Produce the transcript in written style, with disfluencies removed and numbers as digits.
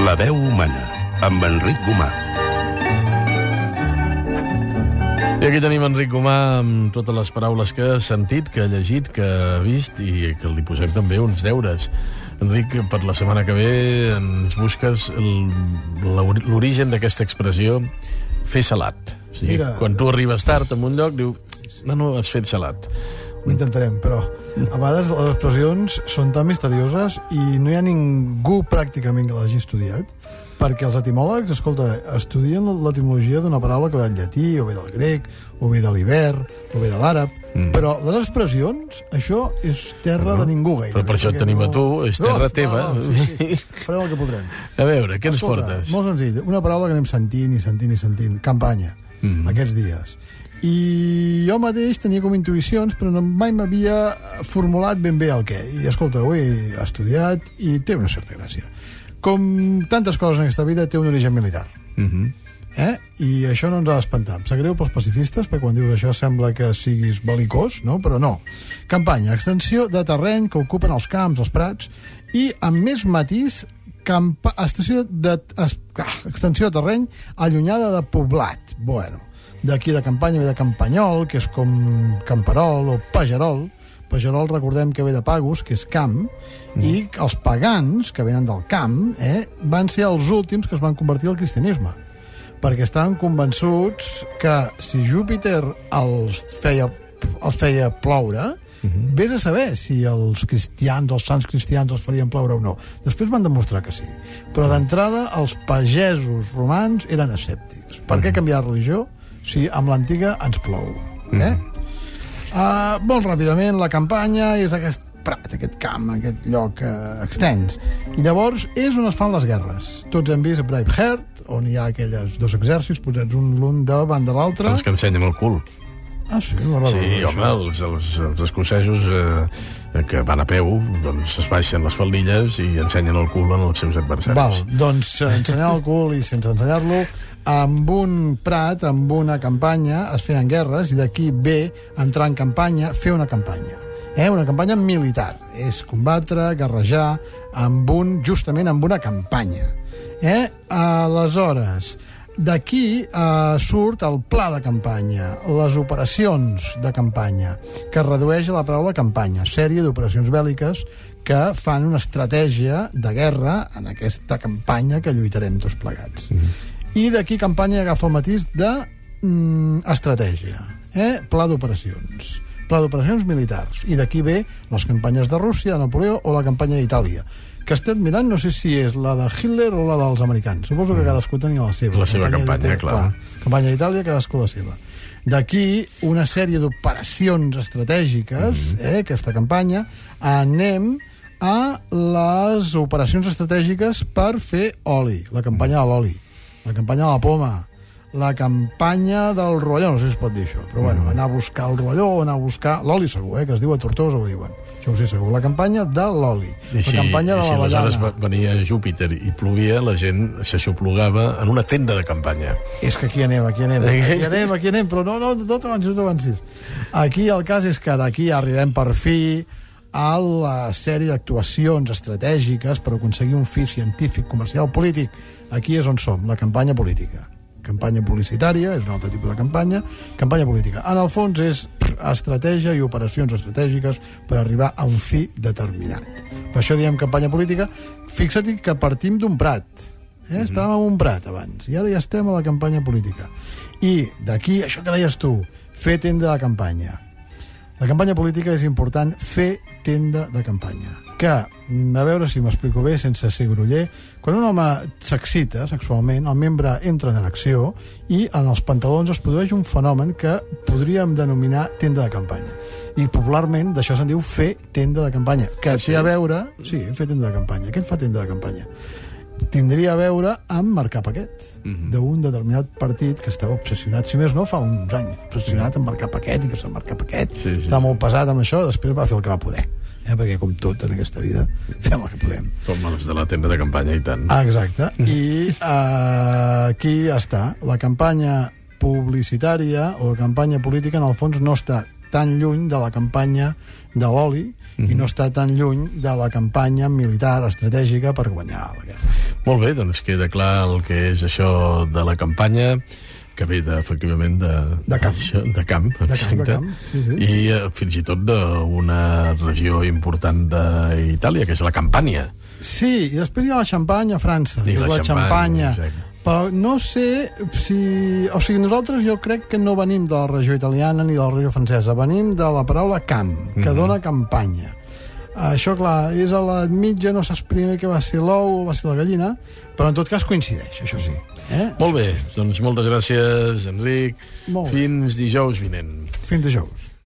La veu humana, amb Enric Gomà. I aquí tenim Enric Gomà amb totes les paraules que ha sentit, que ha llegit, que ha vist i que li posem també uns deures. Enric, per la setmana que ve ens busques l'origen d'aquesta expressió fer salat. O sigui, quan tu arribes tard en un lloc, diu, no, has fet salat. Ho intentarem, però a vegades les expressions són tan misterioses i no hi ha ningú pràcticament que l'hagi estudiat, perquè els etimòlegs, escolta, estudien l'etimologia d'una paraula que ve del llatí, o ve del grec, o ve de l'ibern, o ve de l'àrab, però les expressions, això és terra de ningú gaire. Però per això et tenim a tu, és terra teva. Sí. Farem el que podrem. A veure, què ens portes? Molt senzill, una paraula que anem sentint, campanya, aquests dies. I jo mateix tenia com intuïcions, però mai m'havia formulat ben bé el què. I escolta, ho he estudiat i té una certa gràcia. Com tantes coses en aquesta vida, té un origen militar. I això no ens ha d'espantar. Em sap greu pels pacifistes, perquè quan dius això sembla que siguis belicós, no? Però no. Campanya, extensió de terreny que ocupen els camps, els prats, i amb més matís, extensió de terreny allunyada de poblat. Bueno, d'aquí de campanya ve de campanyol, que és com camperol o pagerol. Pagerol, recordem que ve de pagus, que és camp, i els pagans, que venen del camp, van ser els últims que es van convertir al cristianisme, perquè estaven convençuts que si Júpiter els feia ploure, vés a saber si els cristians, els sants cristians, els farien ploure o no. Després van demostrar que sí. Però d'entrada, els pagesos romans eren escèptics. Per què canviar de religió si amb l'antiga ens plou? Molt ràpidament, la campanya és aquest prat, aquest camp, aquest lloc extens. I llavors és on es fan les guerres. Tots hem vist Braveheart, on hi ha aquells dos exèrcits posats l'un davant de l'altre. Els que ensenyen el cul. Ah, sí? Sí, home, els escocesos que van a peu, doncs es baixen les faldilles i ensenyen el cul als seus adversaris. Doncs ensenyar el cul i sense ensenyar-lo, amb un prat, amb una campanya, es feien guerres, i d'aquí ve entrar en campanya, fer una campanya. Una campanya militar. És combatre, guerrejar, justament amb una campanya. Aleshores, d'aquí surt el pla de campanya, les operacions de campanya, que redueix a la paraula campanya, sèrie d'operacions bèl·liques que fan una estratègia de guerra en aquesta campanya que lluitarem tots plegats. I d'aquí campanya agafa el matís d'estratègia, pla d'operacions. Pla d'operacions militars. I d'aquí ve les campanyes de Rússia, de Napoleó, o la campanya d'Itàlia, que estem mirant, no sé si és la de Hitler o la dels americans. Suposo que cadascú tenia la seva. La seva campanya, clar. Campanya d'Itàlia, cadascú la seva. D'aquí una sèrie d'operacions estratègiques, aquesta campanya, anem a les operacions estratègiques per fer oli, la campanya de l'oli, la campanya de la poma, la campanya del rovelló, no sé si es pot dir això, però bueno, anar a buscar el rovelló o anar a buscar l'oli segur, que es diu a Tortosa, ho diuen. Això ho sé segur. La campanya de l'oli. La campanya de la ballana. Aleshores venia Júpiter i plovia, la gent s'aixoplugava en una tenda de campanya. És que aquí anem, però no t'avancis. Aquí el cas és que d'aquí arribem per fi a la sèrie d'actuacions estratègiques per aconseguir un fi científic, comercial, polític. Aquí és on som, la campanya política. Campanya publicitària, és un altre tipus de campanya política. En el fons és estratègia i operacions estratègiques per arribar a un fi determinat. Per això diem campanya política. Fixa't que partim d'un prat. Estàvem en un prat abans, i ara ja estem a la campanya política. I d'aquí, això que deies tu, fer tenda de campanya. La campanya política és important fer tenda de campanya. Que, a veure si m'explico bé sense ser groller, quan un home s'excita sexualment, el membre entra en erecció i en els pantalons es produeix un fenomen que podríem denominar tenda de campanya. I popularment d'això se'n diu fer tenda de campanya. Que té a veure... Sí, fer tenda de campanya. Què et fa tenda de campanya? Tindria a veure amb marcar paquet d'un determinat partit que estava obsessionat, si més no, fa uns anys, obsessionat en marcar paquet i que se'n marcar paquet. Està molt pesat amb això, després va fer el que va poder. Perquè, com tot en aquesta vida, fem el que podem. Com els de la tenda de campanya, i tant. Exacte. I aquí està. La campanya publicitària o la campanya política, en el fons, no està tan lluny de la campanya de l'oli i no està tan lluny de la campanya militar estratègica per guanyar la guerra. Molt bé, doncs queda clar el que és això de la campanya, que ve efectivament de camp. De camp, exacte. Sí. I fins i tot d'una regió important d'Itàlia, que és la Campània. Sí, i després hi ha la Xampanya a França. I la Xampanya, exacte. Però no sé si... O sigui, nosaltres jo crec que no venim de la regió italiana ni de la regió francesa, venim de la paraula camp, que dona campanya. Això, clar, és a l'edat mitja, no saps primer que va ser l'ou o va ser la gallina, però en tot cas coincideix, això sí. Molt bé, doncs moltes gràcies, Enric. Molt bé. Fins dijous vinent. Fins dijous.